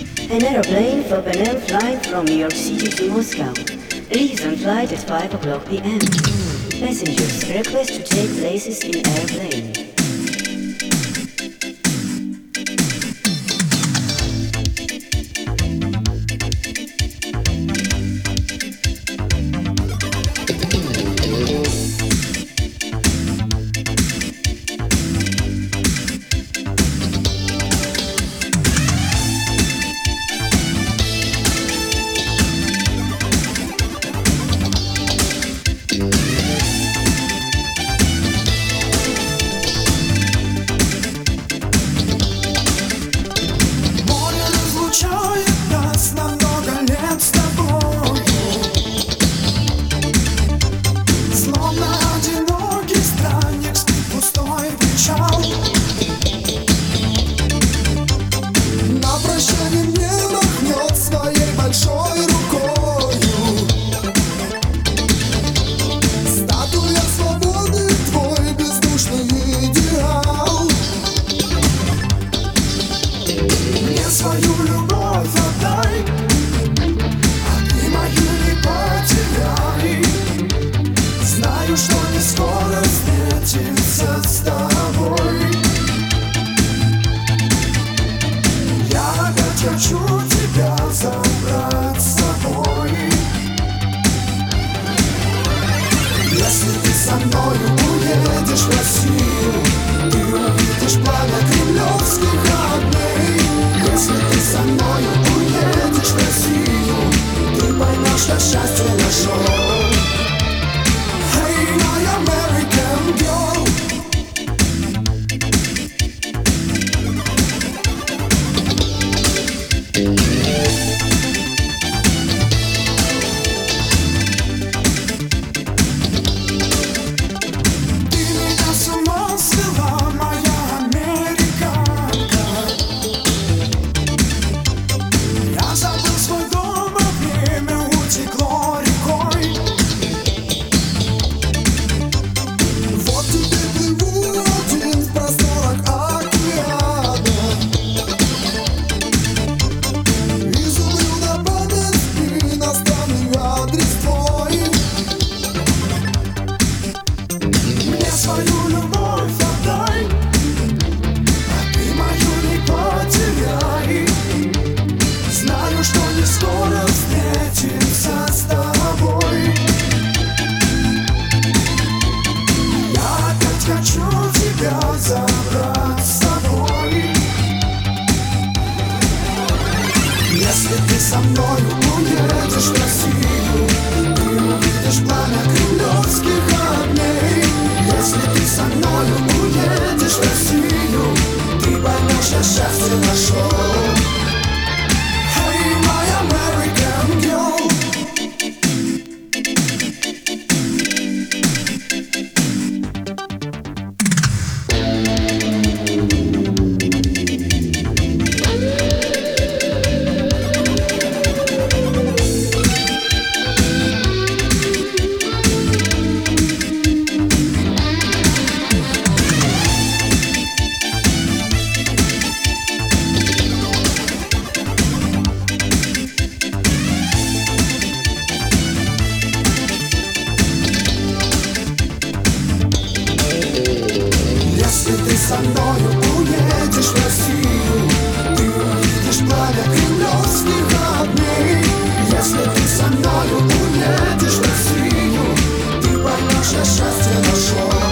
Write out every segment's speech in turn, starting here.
An aeroplane for Penang flight from New York City to Moscow. Reason flight at 5 o'clock p.m. Passengers request to take places in airplane. Свою любовь отдай, а ты мою не потеряй. Знаю, что не скоро встретимся с тобой. Я опять хочу тебя забрать с собой. Если ты со мною уедешь в Россию, ты увидишь пламя кремлевских огней. Если ты со мною уедешь в Россию, ты поймешь, что счастье нашел. Hey, my American girl. Ты меня с ума свела, моя американка. Я забыл свой дом, а время утекло рекой. Вот теперь плыву один в просторах океана. Изумру на память иностранный адрес твой. Мне свою любовь отдай, а ты мою не потеряй. Знаю, что не скоро встретимся с тобой. Я опять хочу тебя забрать с собой. Если ты со мною уедешь в Россию, ты увидишь пламя кремлевских огней. Если ты со мною уедешь в Россию, ты поймешь, что счастье нашел. Hey, my American girl. Если ты со мною уедешь в Россию, ты увидишь пламя кремлевских огней. Если ты со мною уедешь в Россию, ты поймешь, что счастье нашел.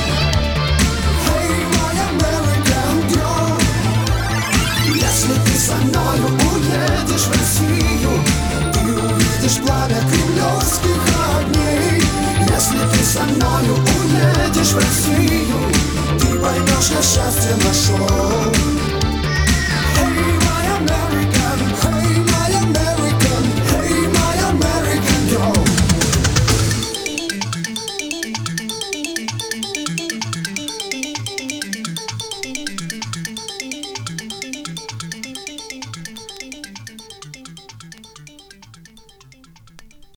Hey, my American girl. Если ты со мною уедешь в Россию, ты увидишь пламя кремлевских огней. Если ты со мною уедешь в Россию, ты поймешь, что счастье нашел.